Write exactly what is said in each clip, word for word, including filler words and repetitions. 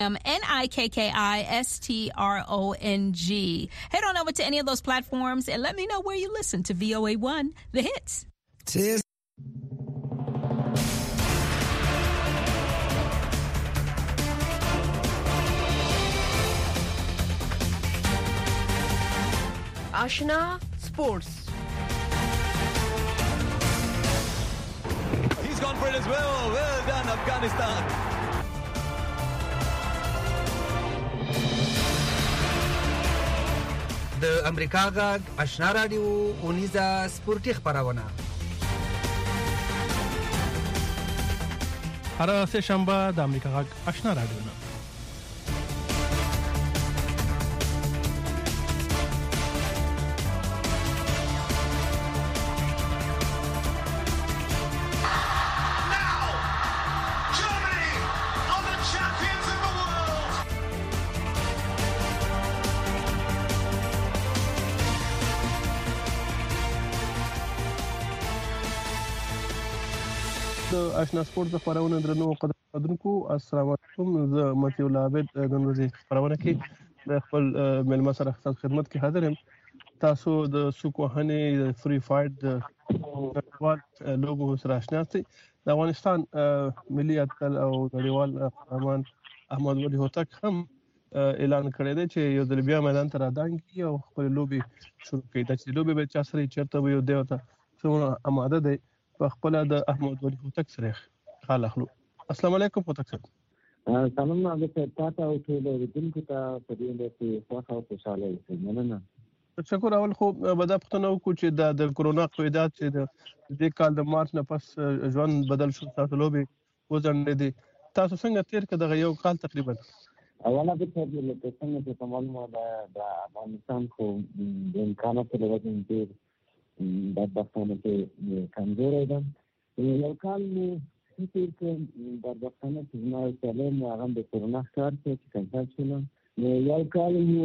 M N I K K I S T R O N G. Head on over to any of those platforms and let me know where you listen to V O A one, The Hits. Cheers. Ashna Sports. He's gone for it as well. Well done, Afghanistan. د امریکا غږ آشنا رادیو اونیزه سپورتي خبرونه هر سه شنبه د امریکا غږ آشنا رادیو نه آشنا سپورت د خبرونه درنو قدرتونکو السلام علیکم زه متي الله عابد د نوري خبرونه کې د خپل ملما سره خدمت کې حاضر یم تاسو د سوکوهنې فری فایټ د وال لوګو سره آشنا یاست د افغانستان ملي اتل او نړیوال قهرمان احمد ولي هوتک هم اعلان کړی دی چې یو ځل بیا میدان ته راځي او خپل لوبي شروع کوي د چې لوبي به چا سره چرته یو دی او څومره آماده دی خپل د احمد ولي هوتک سره حال اخلو. السلام علیکم هوتک صاحب. سلام علیکم تاسو او ټول اوریدونکو ته په دې کې خوښه او خوشاله اوسئ. مننه. شکر اول خو بدا پښتنو کو چې د کورونا قیدات چې د دې کال د مارچ نه پس ژوند بدل شو تاسو لوبي وځنډې دي تاسو څنګه تیر کړه د یو کال تقریبا اوله د څه د څنګه چې معلومه ده د افغانستان خو د امکاناتو له وجې ډېر د بختانه کې کمزورې ده یو کال مو هیڅ د بختانه چې ما سلام هغه د کورونا ښکار چې کنټرول شول یو کال مو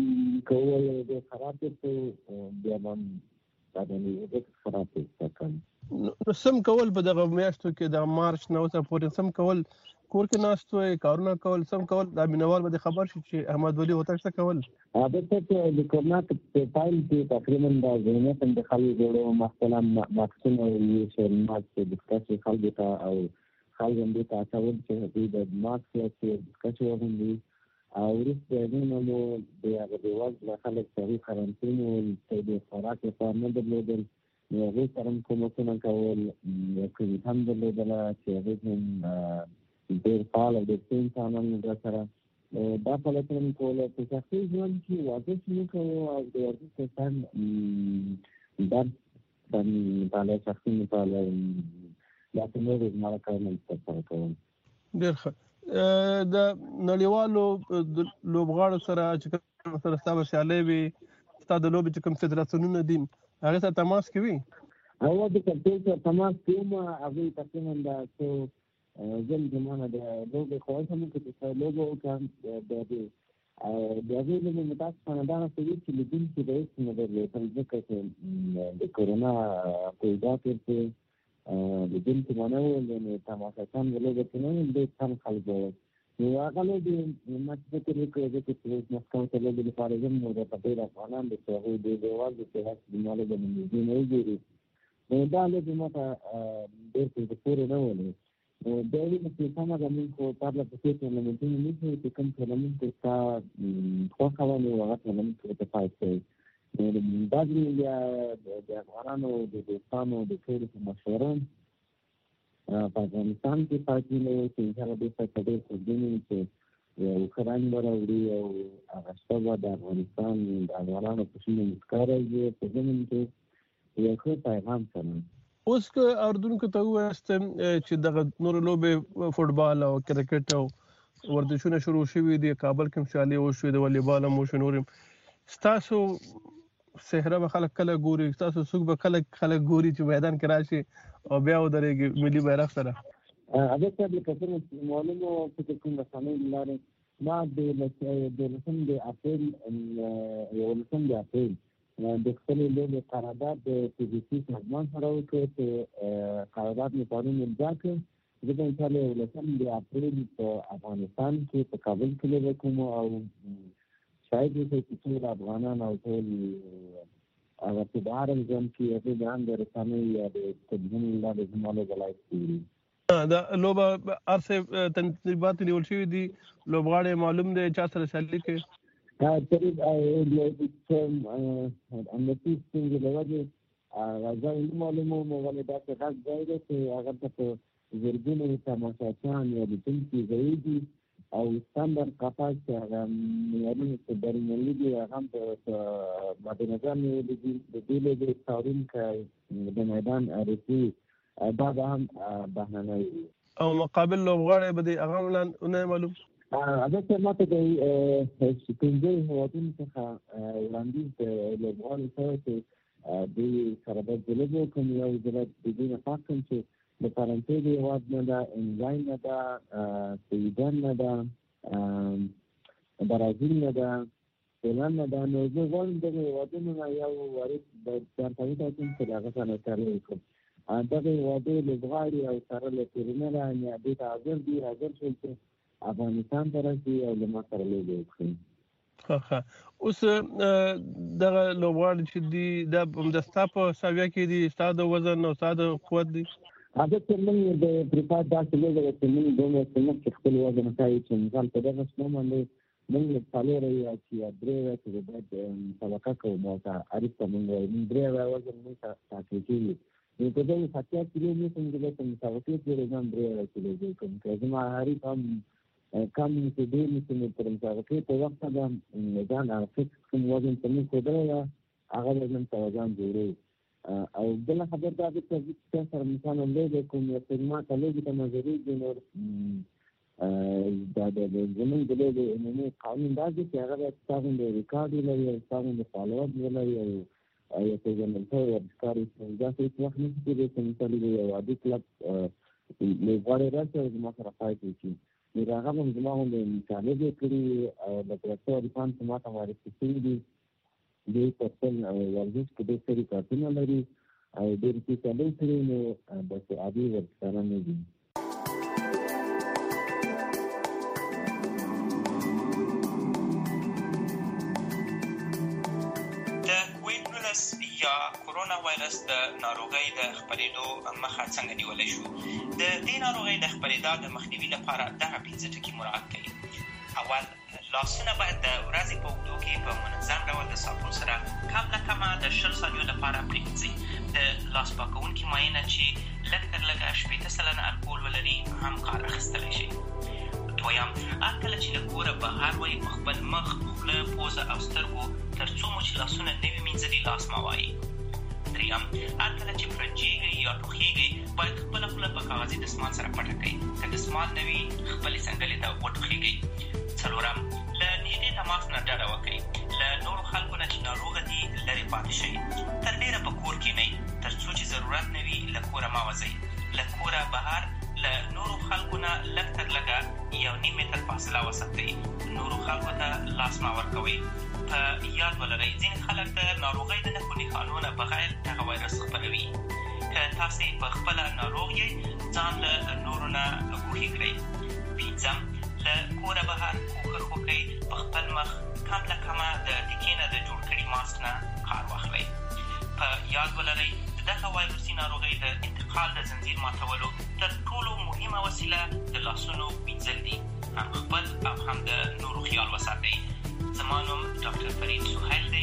کول د خراب ته بیا باندې د دې خراب ته سم کول په دغه میاشتو کې د مارچ نو ته پورې سم کول کور کې ناستوي کارونه کول سم کول د مینوال به خبر شي چې احمد ولي هوتک څه کول هغه ته د کورونا په پایل کې تقریبا د ځینې د خلکو جوړو مثلا ماکسونه یې شرمات چې د څه خلکو ته او خلکو دې ته تاسو چې د ماکس چې څه وغوندي او ورته نو نو د هغه د وځ له خلک سره قرنطین او د خوراک په نه درلودل نو هغه ترم کوم څه کول یو کې هم درلودل چې هغه ډېر فعال او ډېر انسانان سره دا فعالیتونه کوله په شخصي ژوند کې واده شروع کړو او د ورزش څخه دا د مطالعه شخصي مطالعه دا څنګه د مارکاینل څخه کوم ډېر ښه د نړیوالو لوبغاړو سره چې سره تاسو سیالي وي تاسو د لوبې چې کوم فدراسیونونه دي هغه سره تماس کوي او د کمپیوټر تماس کوم هغه تقریبا د زم زمانه د لوګو خواته مو کې چې لوګو کان د دې د دې له متاسفانه دا څه چې لګین چې د هیڅ نه درلود ځکه چې د کورونا قیدات په د دې په معنی ولې تماشاګان ولې چې نه د څن خلکو نو هغه له دې ماته کې کې چې چې مسکو ته له دې لپاره زم نو د پټې افغانان د څو د دیوال د څه د مال د دې نه وګوري نو دا له دې ماته ډېر څه پوره نه ولې د دې په څانا باندې خو تاسو په څه کې نه مونږ نه چې کوم څه نه مونږ ته خو خلانو هغه نه مونږ ته پاتې نو دا دې د افغانانو د دوستانو د ټول مشوران په افغانستان کې پاتې نو چې هغه د څه په دې چې یو خران وروړي او هغه څه د افغانستان د افغانانو په شنو مسکاري په دې کې یو ښه پیغام سره اوس که اردوونکو ته وایست چې د نور لوبې فوټبال او کرکټ او ورزشونه شروع شوي دي کابل کې مشالي او شوي د والیبال مو شنورم تاسو صحرا به خلک کله ګوري تاسو څوک به کله خلک ګوري چې میدان کې راشي او بیا ودرېږي ملي بیرغ سره هغه څه د کثر معلومه چې کوم رسنۍ لاره ما د لسم د اپریل یو لسم د اپریل د خپل له قرارداد د پی بي سي سازمان سره وکړ چې قرارداد مې پرون امضا کړ زه به انشاءالله یولسم د اپریل په افغانستان کې په کابل کې لوبه کوم او شاید وشي چې ټول افغانان او ټول هغه چې بهر هم ژوند کوي هغوی به هم د رسنیو یا د تلویزیون له لارې زما لوبه لایف کوي. دا لوبه هر څه تنظیمات نیول شوي دي، لوبغاړی معلوم دی چا سره سیالي کوي؟ قریب امنیتي ستونزې له وجې ځای نه معلوموم، ولې داسې غږ ځای دی چې هغه ته په زرګونو تماشاچیان یا لیدونکي ځایېږي او ستاندرد قفاز چې هغه معیارونه چې بینالمللي دي هغه هم په مد نظر نیولي دي. د دې لوبې څارونکی د میدان عارفي دا به هم بهرنی وي او مقابل لوبغاړی به دی هغه هم نه معلوم؟ البته ما ته د پنځه هېوادونو څخه وړاندیز د لوبغاړو سره چې دوی سره باید زه لوبه وکړم. یو زه باید د دې نه پاک کړم چې د فرانسې د هېواد نه ده، انګلای نه ده، سویډن نه ده، برازیل نه ده، هلند نه ده. نو زه غواړم دغه هېوادونو نه یو وارد ځانته وټاکم چې د هغه سره سره وکړم. دغه هېوادونو لوبغاړي او سره له ټرېنره یعنې دې ته حاضر دي حاضر شول چې افغانستان ته راشي او له ما سره لوبې وکړي. ښه اوس دغه لوبغاړي چې دي دا همدا ستا په ساویه کې دي، ستا د وزن او ستا د قوت دي؟ البته موږ د پریپار داسې لوبه ده چې موږ دومره څه مخکې خپل وزن ښایي چې مثال په دغه شنه باندې موږ څلور یا چې یا درې وایي چې باید مسابقه کوو نو عارف ته موږ وایي موږ درې وایي وزن موږ ټاکل کېږي. نو په دغه اتیا کیلو متر موږ باید مسابقې پورې ځان درې وایي کیلو ځای کوم که زما حریف هم کم چې ډېر متر مې تر مسابقې په وخت به ځان هغه فکس کوم وزن ته موږ ښودلی ده هغه وزن ته ځان جوړوو. او بله خبر دا ده چې زه سره مثلا لوبې کوم یا چې ما ته لوبې ته نظریږي نو دا د زموږ د لوبې عمومي قانون دا دی چې هغه باید ستا غوندې ریکارډ ولري او ستا غوندې فالوور ولري او یو پېژندل شوی ورزشکار وي. داسې هېڅ وخت نه شي کېدی چې مثال یو عادي کلب لوبغاړی راشي او زما سره فایټ وکړي. نو د هغه به هم زما غوندې مطالبې کړي او لکه څو عارفان چې ما ته معرفي شوي دي دوی په خپل ورزش کې ډېر ښه ریکارډونه لري او ډېر ښې سیالۍ کړي نو داسې عادي ورزشکاران نه دي. د کوویډ نولس یا کورونا وایرس د ناروغۍ د خپرېدو مخه څنګه نیولی شو؟ د دې ناروغۍ د خپرېدا د مخنیوي لپاره دغه پنځه ټکي مراعات کړي. اول، لاسونه باید د ورځې په اوږدو کې په منظم ډول د صابون سره کم نه کمه د شل ثانیو لپاره پرېمنځئ. د لاس پاکوونکي مایع نه چې لږ تر لږه شپېته سلنه الکول ولري هم کار اخیستلی شي. دویم، هر کله چې له کوره بهر وئ په خپل مخ، خوله، پوزه او سترګو تر څو مو چې لاسونه نه وي مینځلي لاس مه وایئ. دریم، هر کله چې فرنجېږئ یا ټوخېږئ باید خپله خوله په کاغذي دستمال سره پټه کړئ. که دستمال نه وي خپلې څنګلې ته وټوخېږئ. څلورم، له نږدې تماس نه ډډه وکړئ. له نورو خلکو نه چې ناروغه دي لرې پاتې شئ. تر ډېره په کور کښېنئ تر څو چې ضرورت نه وي له کوره مه وځئ. له کوره بهر له نورو خلکو نه لږ تر لږه یو نیم متر فاصله وساتئ. نورو خلکو ته لاس مه ورکوئ. په یاد ولرئ ځینې خلک د ناروغۍ د نښو نښانو نه بغیر دغه وایرس خپروي. که تاسې په خپله ناروغ یې ځان له نورو نه ګوښې کړئ. پنځم، له کوره بهر کوښښ وکړئ په خپل مخ کم له کمه د ټیکې نه د جوړ کړي ماسک نه کار واخلئ. په یاد ولرئ د دغه وایرسي ناروغۍ د انتقال د زنځیر ماتولو تر ټولو مهمه وسیله د لاسونو مینځل دي. هم خپل او هم د نورو خیال وساتئ. زما نوم ډاکټر فرید سهیل دی.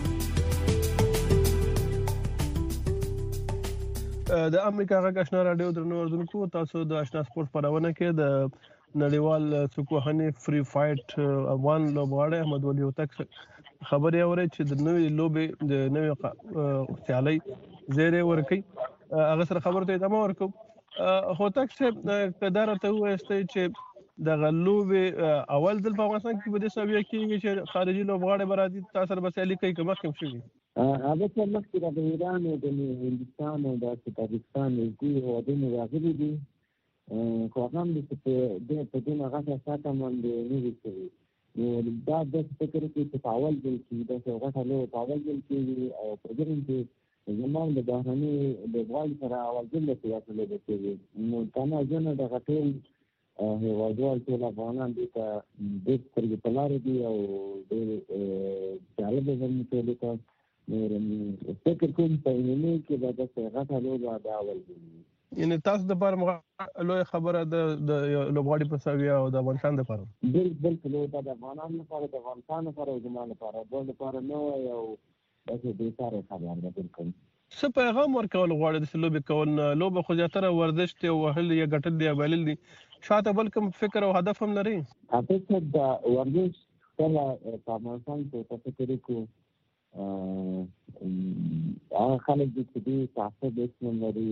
د امریکا غږ آشنا راډیو درنو اردوونکو، تاسو د آشنا سپورټ خپرونه کې د نړیوال څوکوهنې فری فایټ افغان لوبغاړی احمد ولي هوتک خبرې اورئ چې د نوې لوبې د نوې سیالۍ زیری ورکوي. هغه سره خبرو ته ادامه ورکوو. هوتک صاحب که دا راته ووایستی چې دغه لوبې اول ځل په افغانستان کې په دې سویه کېږي چې خارجي لوبغاړی به راځي تا سره به سیالي کوي که مخکې هم شوي؟ البته مخکې را د ایران او د هندوستان او داسې پاکستان نږدې هېوادونو راغلي دي، خو هغه هم چې په دونه غټه سطحه باندې نه دي شوي. نو دا داسې فکر وکړي چې په اول ځل کې داسې غټه لوبه په اول ځل کېږي او په دغه کې زموږ د بهرني لوبغاړي سره اول ځل چې داسې لوبې کوي نو کنه ځنه دغه ټول هیوادوال ټول افغانان دې ته ډېر سترګې په لارې دي او ډېر جالبه زموږ ټولو ته نو فکر کوم په عمومي کې به داسې غټه لوبه دا اول ځل یعنې تاسو دپاره لویه خبره ده د لوبغاړي په سویه او د افغانستان دپاره بالکل دا د افغانانو لپاره د افغانستان لپاره او زما لپاره دواړو لپاره نوی او داسې بېسارې خبر ده بالکل څه پیغام ورکول غواړي داسې لوبې کول نه لوبه خو زیاتره ورزش دی او وهل یا ګټل دی یا بایلل دي شاته بل کوم فکر او هدف هم لري اته د ورزش کله په افغانستان کې په فکر کې هغه خلک دي چې دوی تعصب اسلام لري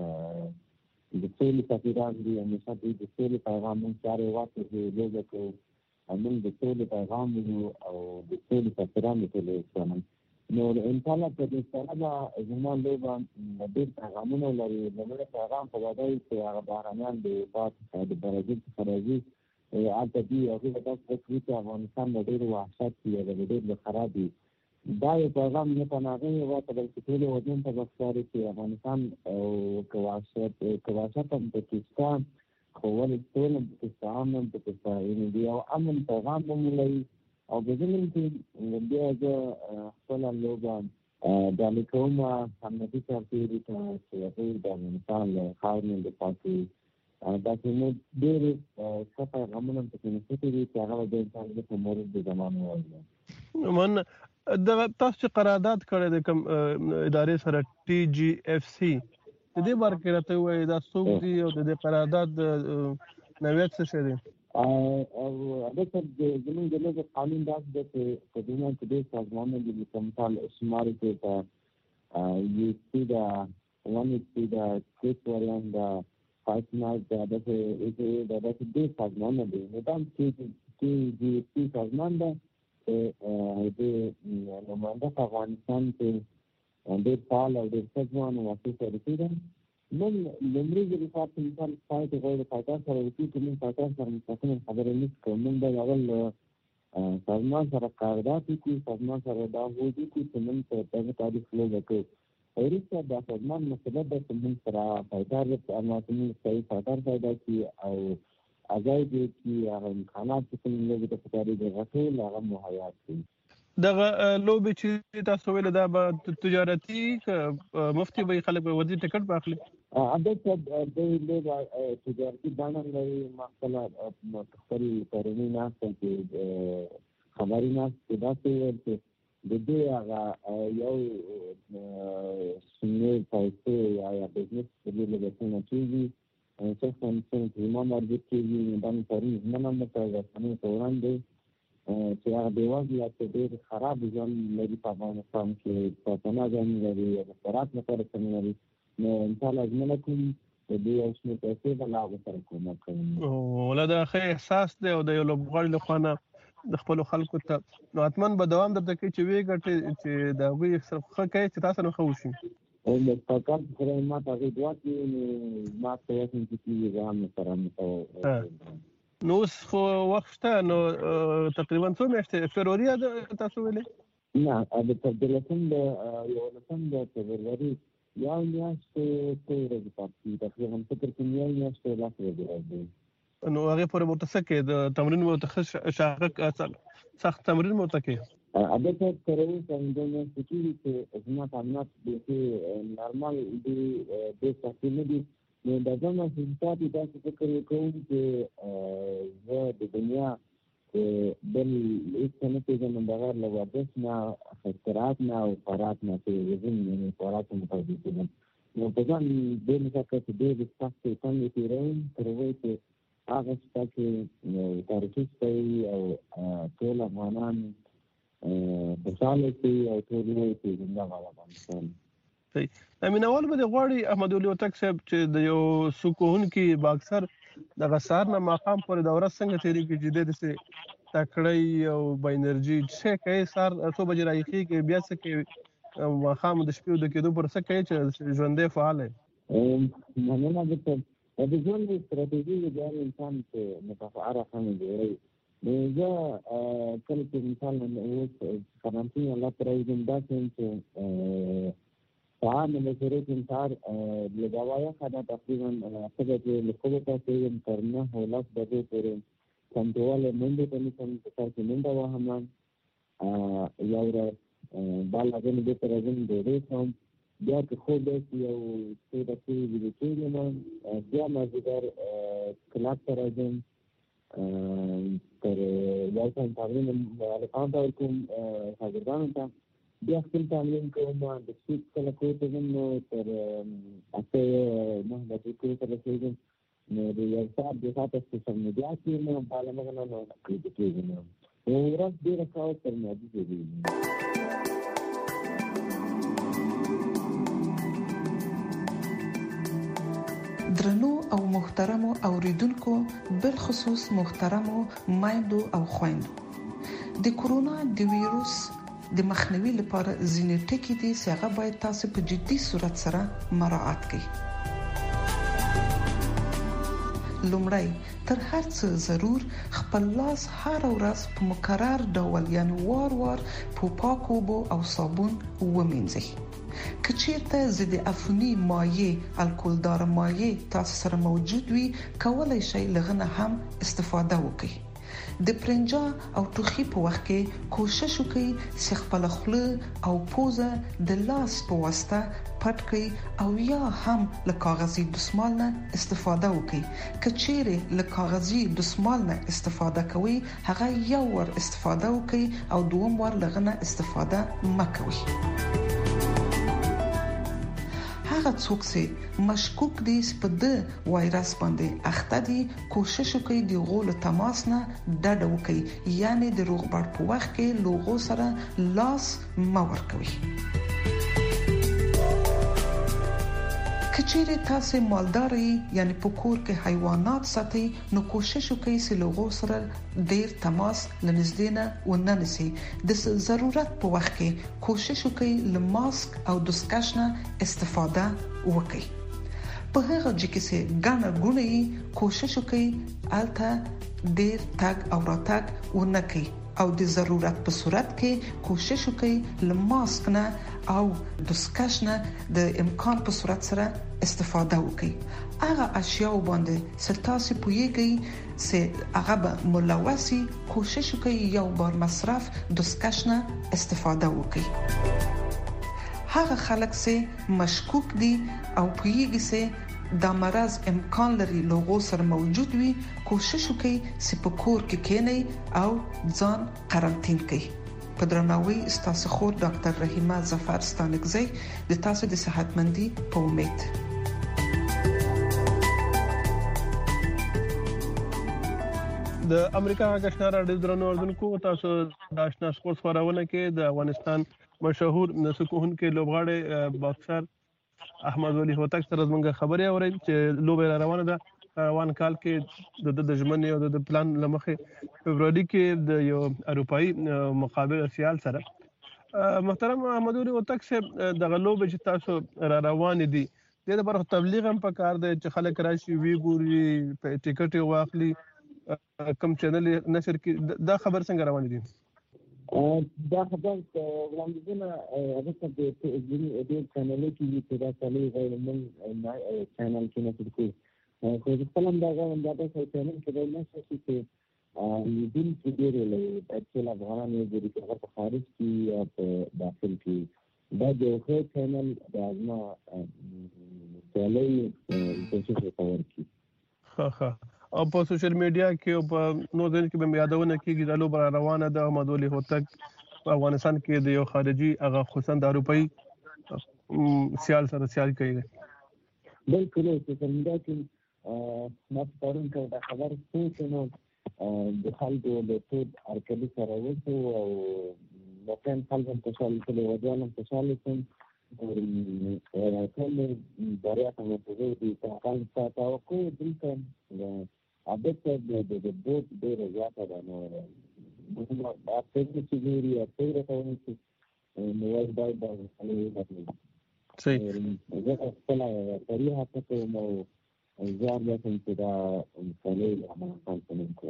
د سولې سفیران دي همیشه دوی د سولې پیغام موږ چارې واخلو لوبه کوو موږ د سولې پیغام وینو او د سولې سفیران د سولې اسلام نو انشاءالله په دې سره به زما لوبه ډېر پیغامونه لري لومړی پیغام په دا دی چې هغه بهرنیان د پات د برازیل څخه راځي هلته دوی هغوی به داسې فکر وي چې افغانستان به ډېر وحشت وي یا به ډېر به خراب وي دا یو پیغام نه په هغې هېواد ته بلکې ټولو هېوادونو ته به ښکاري چې افغانستان او که وحشت که وحشت هم پکې شته خو ولې سوله هم پکې شته امن هم پکې شته یعنې د یو امن پیغام به مو لري او په ځینې کې بیا زه خپله لوبه ډالۍ کوم همنفي سرتېري ته چې هغوی د افغانستان له خاورې نه دفاع کوي داسې نو ډېرې ښه پیغامونه هم پکې نښتي دي چې هغه به د انسان په مورد د زمان ووایي من دغه تاسو چې قرارداد کړی دی کوم ادارې سره ټي جي اف سي د دې باره کې راته ووایي دا څوک دي او د دې قرارداد نوعیت څه شی دی او البته زموږ د لوبې قانون داسې دی چې په دنیا کې ډېر سازمانونه دي لکه مثال شمار کې په یو ایس پي ده ون ایس پي ده کرکټ وریان ده فایټ نایټ ده داسې ایس اے ده داسې ډېر سازمانونه دي نو دا ټي جي ایف سي سازمان ده چې د نماینده په افغانستان کې ډېر فعال او ډېر ښه ځوان او واقعي شریکي ده من لومړي ځل لپاره چې مثال فایټ غواړي د فایټر سره وکړي چې موږ فایټر سره مستقیمه خبرې نه کوو موږ باید اول سازمان سره قرارداد وکړو سازمان سره دا هوډ وکړو چې موږ په دغه تاریخ لوبه کوو وروسته دا سازمان مسؤلیت ده چې موږ سره فایټر اما چې موږ صحیح فایټر پیدا کړي او اځای دې چې هغه امکانات چې موږ لوبې ته پکاري د هغه ټول هغه مهیا کړي دغه لوبې چې تاسو ویل دا به تجارتي مفتي به خلک به ورځي ټکټ به اخلي البته د لوبه تجارتي بڼه لري ما خپله خپل کورنۍ ناسته کې خبري ناسته داسې ویل چې د دې هغه یو شمېر پیسې یا بزنس په دې لوبه څنګه کېږي شخصا څنګه چې زما مربوط کېږي دا مې پرون ژمنه هم ورته رسنیو ته وړاندې چې هغه بېوزله چې ډېر خراب ژوند لري په افغانستان کې په پناه ځای نه لري یا د خوراک لپاره څه نه لري نو انشاءالله ژمنه کوم چې دوی یو شمېر پیسې به له هغو سره کومک کوي ولا دا ښه احساس دی او د یو لوبغاړي له خوا نه د خپلو خلکو ته نو حتما به دوام درته کوي چې ویې ګټې چې د هغوی صرف ښه کوي چې تاسو نه ښه وشي او د سرکار سره ما ته هغوی دعا کوي نو ما ته وسم چې کېږي زه هم سره نو اوس خو وخت شته نو تقریبا څو میاشتې فبروري تاسو ویلې نه د دولسم د یولسم د فبروري یو میاشتې څو ورځې پاتې دي تقریبا فکر کوم یو میاشتې لس ورځې راځي نو هغې پورې به ورته څه کوې د تمرین به ورته ښه سخت تمرین به ورته کوې البته تر اوسه همدې میاشتې کېږي چې زما تعلیمات بیخي نارمل دي ډېر سختي نه دي نو د ځان محسوسات یې داسې فکر وکړم چې زه د دنیا بل هېڅ څه نه پېژنم بغیر له ورزش نه اختراعات نه او خوراک نه چې وزن یعنې خوراک ته متوجه کېدم نو په ځان ډېر مې فکر چې ډېر سختې څنګه تېروم تر هغوی چې هغه شپه کې تاریخي شپه وي او ټول افغانان خوشحاله شي او ټول ووایي چې زنده باد افغانستان مینوال به دې غواړي احمد ولي هوتک صاحب چې د یو سوک وهونکي باکسر دغه سهار نه ماښام پورې د ورځ څنګه تېرېږي چې دی داسې تکړی او با انرژي څه کوي سهار څو بجې راویښېږي بیا څه کوي ماښام د شپې د کېدو پر څه کوي چې ژوندی فعال دی مننه درته د ژوند استراتیژي د هر انسان چې متفعه رقمې جوړوي نو زه کله چې مثال اوس قرنطین الله ته راوځم داسې یم چې طعام مشروع انتار لدوايا خدها تقريبا أعتقد لقوة تقريبا قرنه ولاس بدو تقريبا كان دوالة منذ تنسان تقريبا من دواها يورا بالا جن بيتر جن دوريسهم بیا که خود است یا سه دستی بیشتری من بیا مزیدار کلاس تراجم तर याचा तमरीन अलकांत और कुम सागरदान था बियाखिल तमरीन को मैं डिस्ट्रिक्ट का कोई तजन तर ऐसे मैं बच्चे को तरह मेरे यार देखा तो सिस्टम में दिया कि मैं बाला में ना ना कोई चीज नहीं वो रस दे रखा है पर मैं भी दे درنو او محترمو اوریدونکو بالخصوص محترمو مایندو او خويندو د کورونا د ویروس د مخنیوي لپاره ځینې ټکي دي چې هغه باید تاسو په جدي صورت سره مراعات کړئ. لومړی تر هر څه ضرور خپل لاس هر ورځ په مکرر ډول یعنی وار وار په پاکو اوبو او صابون ومینځئ. کچیرته ضد عفونی مایع الکولدار مایع تاسو سره موجود وي کولای شئ لغنه هم استفاده وکړئ. د پرنجا او ټوخي په وخت کې کوشش وکړئ چې خپل خوله او پوزه د لاس په واسطه پټ کړئ او یا هم له کاغذي دستمال نه استفاده وکړئ. کچیرې له کاغذي دستمال نه استفاده کوئ هغه یو ور استفاده وکړئ او دوم ور لغنه استفاده مکوئ. هغه څوک چې مشکوک دي چې په د وایرس باندې اخته دي کوشش وکړي د غول تماس نه ډډه وکړي یعنی د روغبړ په وخت کې لوغو سره لاس مور کوي. کچېره تاسو مالداري یعنی په کور کې حیوانات ساتي نو کوشش وکړئ چې لوغو سره ډیر تماس لنږدې نه وننسي. د ضرورت په وخت کې کوشش وکړئ له ماسک او دستکشنه استفاده وکړئ. په هغه ځکه چې ګڼه ګونې کوشش وکړئ الته ډیر تګ او راتګ ونکړئ او د ضرورت په صورت کې کوشش وکړئ له ماسک نه او دستکشنه د امکان په صورت سره استفاده وکړئ. هغه اشیاء باندې ستاسو پویږي چې هغه به ملوثي کوشش وکړئ یو بار مصرف دستکشنه استفاده وکړئ. هغه خلک چې مشکوک دي او پویږي چې دا مرض امکان لري لوغو سره موجود وي کوشش وکړئ چې په کور کې کېنئ او ځان قرنطین کړئ. په درناوي ستاسو خور ډاکټر رحیمه ظفر ستانکزی د تاسو د صحتمندي په امید. د امریکا غشنا راډیو درنو اردوونکو تاسو د آشنا سپورت خبرونه کې د افغانستان مشهور نسکوهن کې لوبغاړي باکسر احمد ولی هوتک سره زموږ خبري اوري چې لوبه روانه ده روان کال کې د د ژمنې او د پلان لمخه فبراير کې د یو اروپאי مقابل سیال سره محترم احمد ولی هوتک صاحب د غلوبه چې تاسو را روان دي د لپاره تبلیغ هم پکار دی چې خلک راشي وی ګوري ټیکټ واخلي کوم چینل نشر کې دا خبر څنګه روان دي؟ دا خبر وړاندیزونه هغه څه د دې چینل کې چې دا چالي غیر من چینل کې نشر کوي خو د فلم دا غوښتل دا چې چینل کې دا نشي چې دین کې ډېر له اصل افغانان یې د په خارج کې او په داخل کې دا د یو چینل د ازما چالي کوشش کوي. ها ها او په سوشل میډیا کې او په نو ځین کې به یادونه کېږي د لوبه روانه ده احمد ولی هوتک په افغانستان کې د یو خارجي هغه خصوصا د اروپאי سیال سره سیال کوي. بالکل چې څنګه چې ما پرون کې دا خبر څه نو د خلکو د ټول ارکلي سره وته او مکان خلک په شال کې وځانم په شال کې ورته ټول بریا ته موجود دي تاکان تاسو کو دلته عادت د د بوت ډېر زیاته ده نو موږ په دې کې لري چې راځي چې نو باید دا خلک صحیح زه خپل طریقه ته مو ځان له څنګه دا خلک عمل کوي.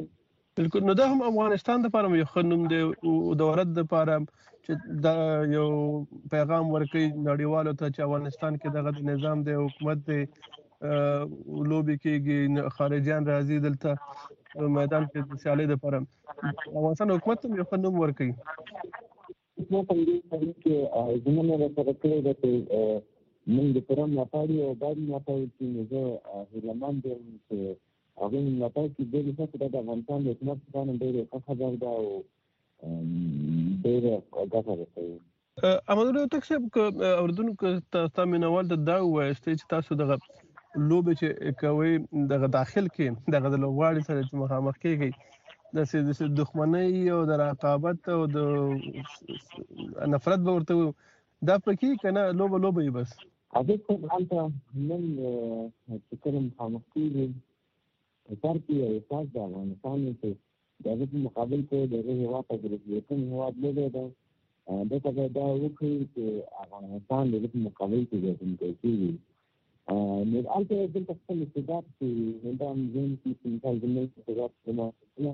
بالکل. نو دا هم افغانستان لپاره یو ښه نوم دی او د دولت لپاره چې دا یو پیغام ورکوي نړیوالو ته چې افغانستان کې دغه نظام دی، حکومت دی، لوبې کېږي، خارجیان راځي دلته میدان کې د سیالۍ لپاره. افغانستان حکومت هم یو ښه نوم ورکوي. حکومت هم دې سړي کې ژمنه راسره کړې ده چې موږ د پرم لپاره او باید لپاره چې زه هیلهمند یم چې هغوی ملاتړ کړي. دې لپاره د افغانستان د حکومت څخه ډېره ښه خبر ده او ډېره ګټه رسوي. احمدالله هوتک صاحب، که اورېدونکو ستا مینوال ته دا ووایاستئ چې تاسو دغه لوبې چې کوئ دغه داخل کې دغه د لوبغاړي سره چې مخامخ کېږئ، داسې د دښمنۍ او د رقابت او د نفرت به ورته دا پکې که نه لوبه لوبه یې بس؟ هغې صاحب هلته نن چې کله مخامخ کېږي په سر کې یو احساس د افغانستان چې د هغې په مقابل کې د هغې هېواد ته د رسېدونکي هېواد لوبې ده، دلته باید دا وکړي چې افغانستان د هغې په مقابل کې ګټونکی کېږي. نو هلته دلته خپل استعداد چې دا ذهن کې چې مثال زموږ استعداد زما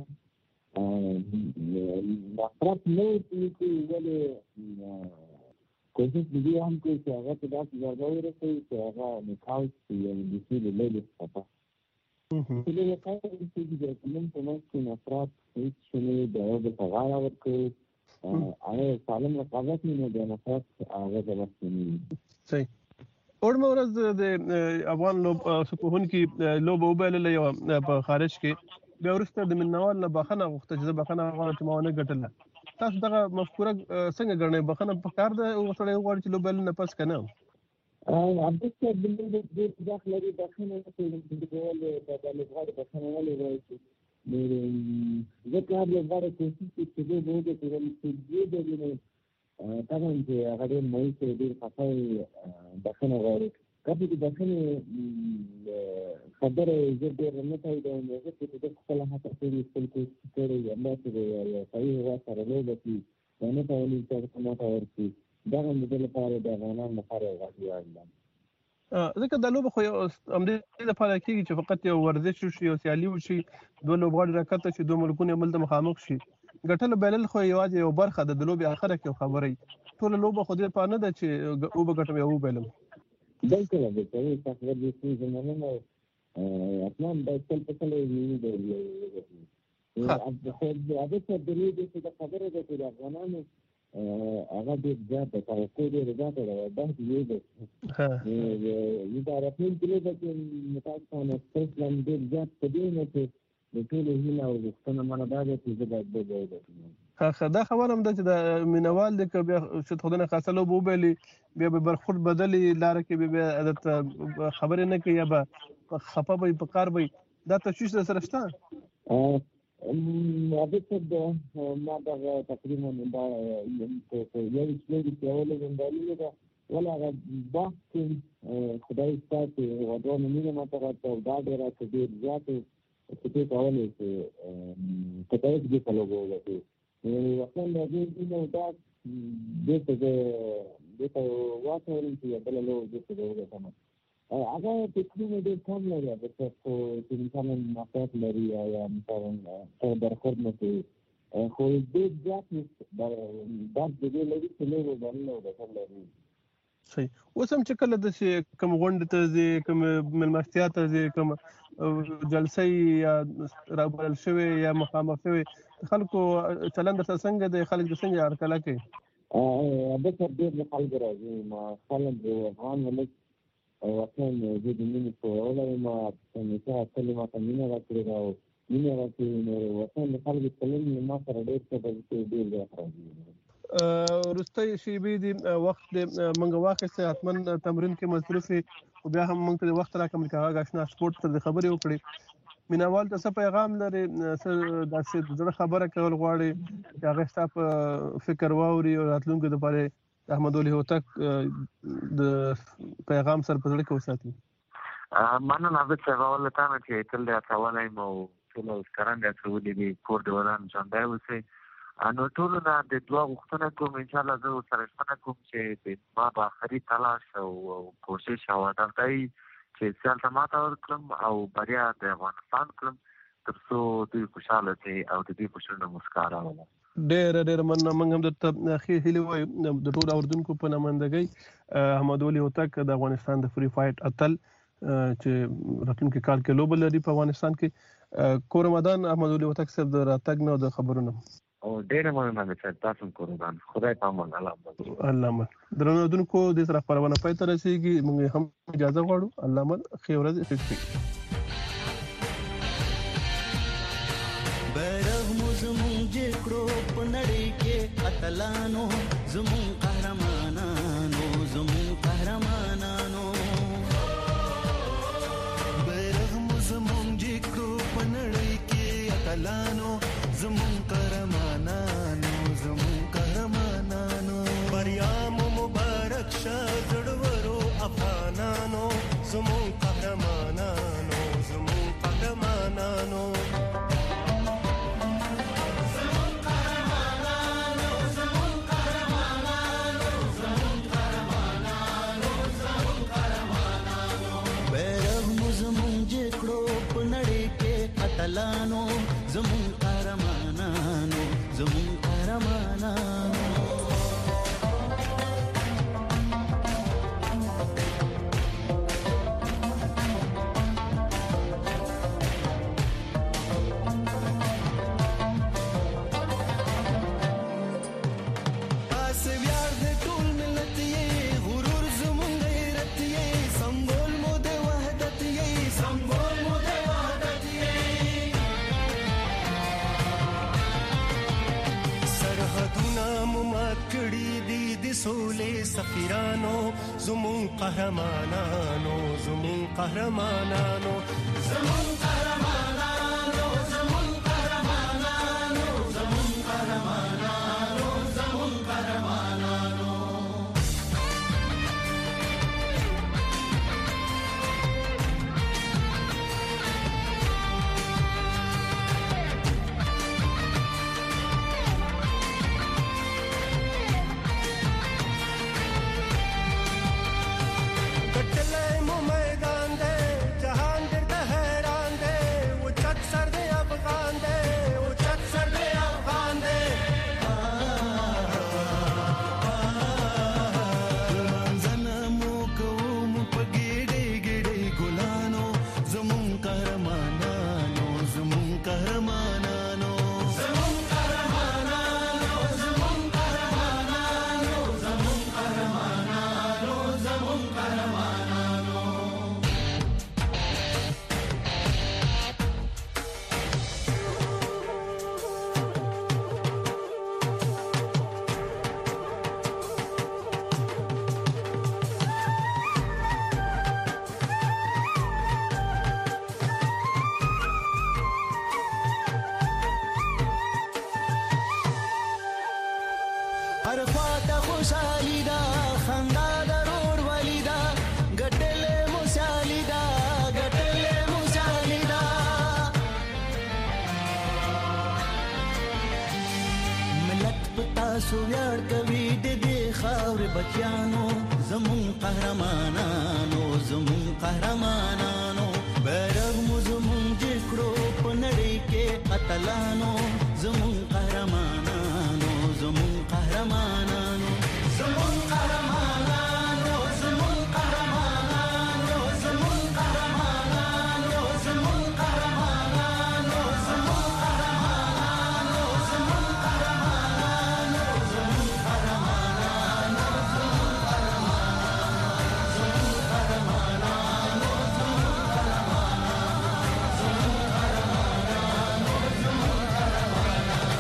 نفرت نه ورکوي، ولې کوشش دې هم کوي چې هغه ته داسې ځای ورسوي چې هغه نکاح شي، یعنې د ښې د لوبې څخه چې د وقایې چې د حکومت په منځ کې نفرت هېڅ شی نه وي، د یو بل ته غاړه ورکوي، هغه سالم رقابت وي، نو د نفرت هغه ځای نه وي. صحیح. وړمه ورځ د افغان لوبغاړي لوبه وبایلله یوه په خارج کې، بیا وروسته د مینوال نه بخښنه غوښته چې زه بخښنه غواړم چې ما ونه ګټله. تاسو دغه مفکوره څنګه ګڼئ؟ بخښنه پکار ده او سړی وغواړي چې لوبایلو نه پس که نه؟ البته د لوبې ډېر ځواک لري. بخښنه نه کوي کول د لوبغاړي بخښنه ولې وایي؟ ځکه هر لوبغاړی کوشش کوي چې لوبه وګټي، چې دې ډېر طبعا چې هغه ډېر مایوس وي، ډېر خفه وي، بخښنه غواړي. که په د بخښنې خبره یې زه ډېره نه تاییدوم، هغه چې ده خپله هڅه کړې، خپل کوشش کړی، همداسې د یو قوي هېواد سره لوبه کړي، دا نه تواني چې هغه ته ماته ورکړي. دغه د ده لپاره د افغانانو لپاره یو غټ ویاړ ده. ځکه دا لوبه خو همدې لپاره کېږي چې فقط یو ورزش وشي، یو سیالي وشي، دوه لوبغاړي راکښته شي، دوه ملکونه یو بل ته مخامخ شي. ګټل بایلل خو یوازې یو برخه ده د لوبې اخره کې خبره وي. ټوله لوبه خو دې لپاره نه ده چې وبګټم یا وبایلم. بلکل د کوي تاسو د دې زمانه اصلا د خپل په کله یې دی خو د هغه په دلیل چې د خبره ده چې افغانانو هغه د ځات د توقع د رضایت او د دې د یو د راتلونکي کله چې متاسفانه اسلام د ځات په دې نه چې د ټول هیله او غوښتنه مانه ده چې زه باید د وګورم. ها دا خبر هم ده چې د مینوال د که بیا شد خدای نه خاصه لوبه وبایلي، بیا به برخورد بدلي، لاره کې بیا عادت خبرې نه کوي، یا به خفه به په کار به دا تشویش در سره شته؟ هغه څه ما دغه تقریبا دا یو شمېر پیاوړې غونډالي ده، ولې هغه بحث کې خدای ساتي ودونه مینه ماته راته او دا ډېره څه ډېر زیاتې څه کې کولی چې کتایب دې په لوبه وګټي. اصلا د دې نو دا دې ته دې ته واچوم چې یو بله لوبه دې ته وګټم. هغه فکرونه ډېر کم لري، هغه خو چې مثلا نفرت لري یا مثلا ته برخورد نه کوي، خو ډېر زیات درد د دې لري چې لوبه بایلل وګټل لري. صحیح. اوس هم چې کله داسې کوم غونډې ته ځې، کوم مېلمستیا ته ځې، کوم جلسه یا رابلل شوې یا مخامخ شوې، خلکو چلند درته څنګه دی؟ خلک د څنګه هرکله کوي؟ هغه ډېر له خلکو راځي، خلک د افغان ملک وطن زه د مینې په وړه یم، همیشه تل ماته مینه راکړې ده او مینه راکړې، نو وطن د خلکو چلند ما سره ډېر ښه ده چې ډېر زیات راځي. وروستی شېبې دي، وخت دی موږ واخیستی، حتما تمرین کې مصروف یې، خو بیا هم موږ ته د وخت راکړه چې هغه اشنا سپورټ سره د خبرې وکړې. مینوال ته څه پیغام لري؟ څه داسې د زړه خبره کول غواړي چې هغې ستا په فکر واوري او راتلونکي دپاره احمدولي هوتک د پیغام سره په زړه کې وساتي؟ مننه. زه چې هغه ولې تا نه چې تل دې هڅولی یم او ټول اوسکران دې هڅولي دي کور د ودان ژوندی اوسئ. نو ټولو نه د دعا غوښتنه کوم، انشاءالله زه ورسره ژمنه کوم چې ما به آخري تلاش او کوشش او هدف دا وي چې سیال ته ماته ورکړم او بریا د افغانستان کړم. ترڅو دوی خوشاله شي او د دوی په شونډو مسکا راولي. ډېر ډېر مننه. موږ هم درته ښې هیلې وایو د ټولو اورېدونکو په نمایندګۍ احمد ولي هوتک د افغانستان د فری فایټ اتل چې راتلونکي کال کې لوبه لري په افغانستان کې. کورمدان احمد ولي هوتک صاحب د راتګ نه د خبرونو او ډېر مننه چې تاسو هم کورمدان. خدای پامان. الله الله مل. درنو اورېدونکو د سره خبرونه پای ته رسیږي. موږ هم اجازه غواړو. الله مل. ښه ورځ ښه بیرغ مو زمونږ جکړو په نړۍ کې اتلانو زمونږ قهرمانانو زمونږ قهرمانانو بیرغ مو زمونږ جکړو په نړۍ کې اتلانو زمونږ قهرمانانو زمونږ قهرمانانو بریا مو مبارک شه زړورو افغانانو زمونږ قهرمانانو زمونږ قهرمانانو اتلانو زمون قهرمانانو زمون قهرمانانو سولې سفیرانو زمون قهرمانانو زمون قهرمانانو زمون قهرمانانو زمون قهرمانانو زمون قهرمانانو زمون قهرمانانو تاسو ویاړ کوي د دې خاورې بچیانو زمون قهرمانانو زمون قهرمانانو بیرغ مو زمون جکړو په نړۍ کې اتلانو زمون قهرمانانو زمون قهرمانانو زمون قهرمانانو زمون قهرمانانو زمون قهرمانانو زمون قهرمانانو زمون قهرمانانو زمون قهرمانانو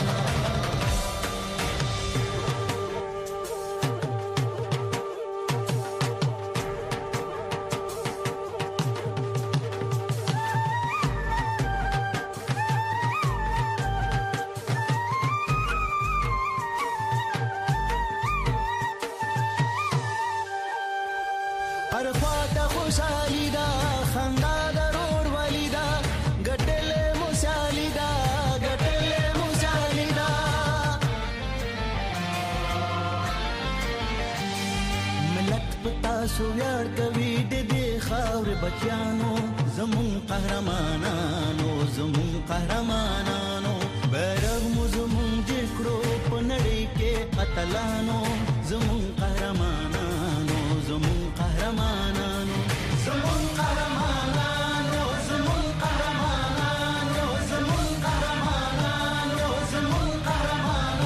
تاسو ویاړ کوي د دې خاورې بچیانو زمون قهرمانانو زمون قهرمانانو بیرغ مو زمون جکړو په نړۍ کې قتلانو